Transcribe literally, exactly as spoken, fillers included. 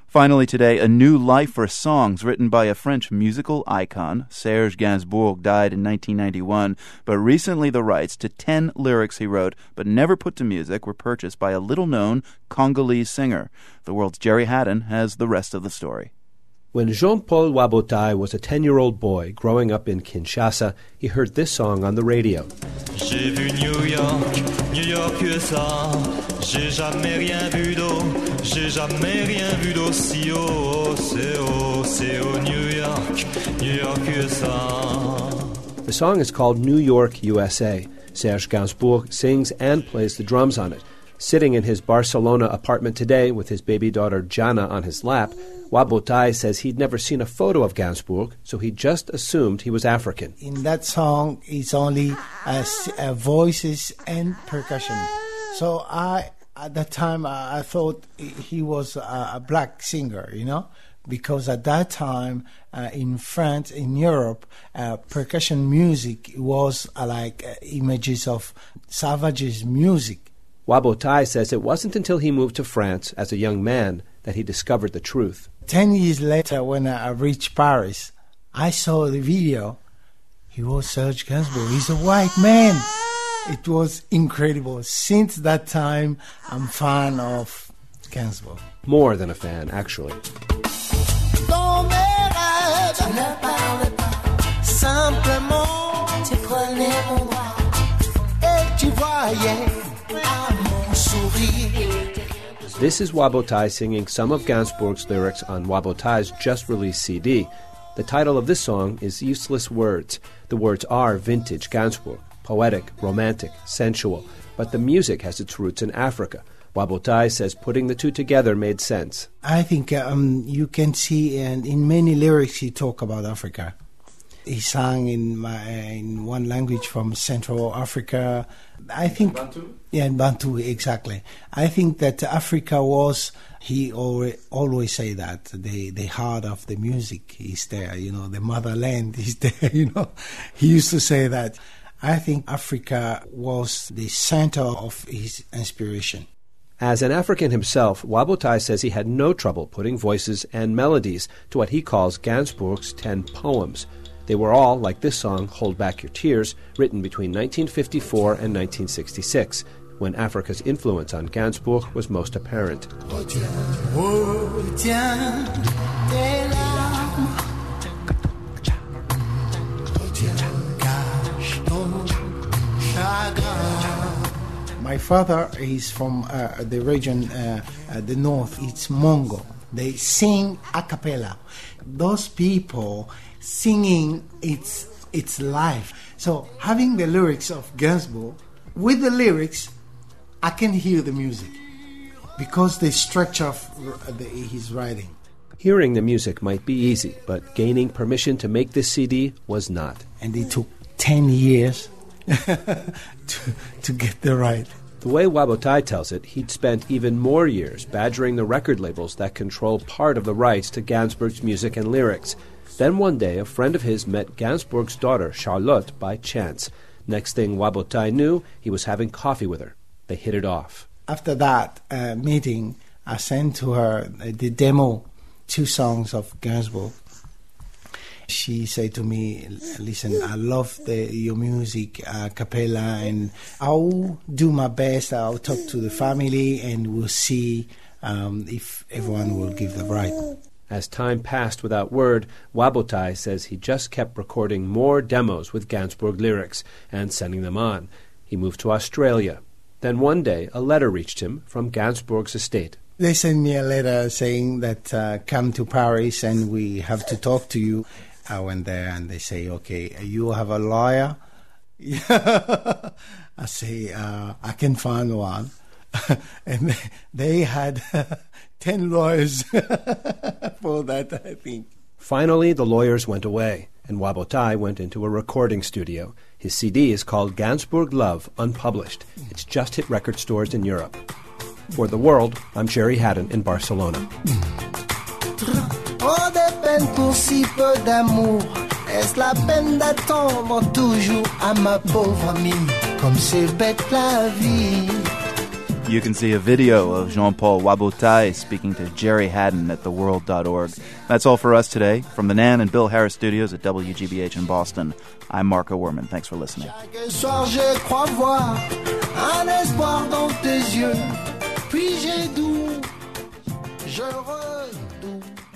Finally today, a new life for songs written by a French musical icon. Serge Gainsbourg died in nineteen ninety-one, but recently the rights to ten lyrics he wrote but never put to music were purchased by a little-known Congolese singer. The World's Jerry Haddon has the rest of the story. When Jean-Paul Wabotai was a ten-year-old boy growing up in Kinshasa, he heard this song on the radio. J'ai vu New York, New York U S A. J'ai jamais rien vu d'eau, j'ai jamais rien vu d'aussi haut. C'est haut, c'est haut, New York, New York U S A. The song is called New York, U S A. Serge Gainsbourg sings and plays the drums on it. Sitting in his Barcelona apartment today with his baby daughter Jana on his lap, Wabotai says he'd never seen a photo of Gainsbourg, so he just assumed he was African. In that song, it's only uh, uh, voices and percussion. So I, at that time, I, I thought he was a, a black singer, you know, because at that time uh, in France, in Europe, uh, percussion music was uh, like uh, images of savages music. Wabotai says it wasn't until he moved to France as a young man that he discovered the truth. Ten years later, when I reached Paris, I saw the video. He was Serge Gainsbourg. He's a white man. It was incredible. Since that time, I'm a fan of Gainsbourg. More than a fan, actually. This is Wabotai singing some of Gainsbourg's lyrics on Wabotai's just-released C D. The title of this song is Useless Words. The words are vintage Gainsbourg, poetic, romantic, sensual, but the music has its roots in Africa. Wabotai says putting the two together made sense. I think um, you can see, and in many lyrics he talk about Africa. He sang in my, in one language from Central Africa. I think, Bantu? Yeah, in Bantu, exactly. I think that Africa was, he always, always say that, the, the heart of the music is there, you know, the motherland is there, you know. He used to say that. I think Africa was the center of his inspiration. As an African himself, Wabotai says he had no trouble putting voices and melodies to what he calls Gainsbourg's ten poems. They were all, like this song, Hold Back Your Tears, written between nineteen fifty-four and nineteen sixty-six, when Africa's influence on Gainsbourg was most apparent. My father is from uh, the region, uh, uh, the north. It's Mongo. They sing a cappella. Those people singing, it's it's life. So having the lyrics of Gainsbourg, with the lyrics, I can hear the music because the structure of the, his writing. Hearing the music might be easy, but gaining permission to make this C D was not. And it took ten years to, to get the right. The way Wabotai tells it, he'd spent even more years badgering the record labels that control part of the rights to Gainsbourg's music and lyrics. Then one day, a friend of his met Gainsbourg's daughter, Charlotte, by chance. Next thing Wabotai knew, he was having coffee with her. They hit it off. After that uh, meeting, I sent to her the demo, two songs of Gainsbourg. She said to me, listen, I love the, your music, a cappella, and I'll do my best. I'll talk to the family, and we'll see um, if everyone will give the right. As time passed without word, Wabotai says he just kept recording more demos with Gainsbourg lyrics and sending them on. He moved to Australia. Then one day, a letter reached him from Gainsbourg's estate. They sent me a letter saying that uh, come to Paris and we have to talk to you. I went there and they say, okay, you have a lawyer? I say, uh, I can find one. And they, they had ten lawyers for that, I think. Finally, the lawyers went away, and Wabotai went into a recording studio. His C D is called Gainsbourg Love, unpublished. It's just hit record stores in Europe. For The World, I'm Jerry Haddon in Barcelona. Trop de peine pour si peu d'amour. Est-ce la peine d'attendre toujours à ma pauvre amie? Comme c'est bête la vie. You can see a video of Jean-Paul Wabotai speaking to Jerry Haddon at the world dot org. That's all for us today. From the Nan and Bill Harris studios at W G B H in Boston, I'm Marco Werman. Thanks for listening. Chaque soir je crois voir un espoir dans tes yeux, puis j'ai doux, je redoute.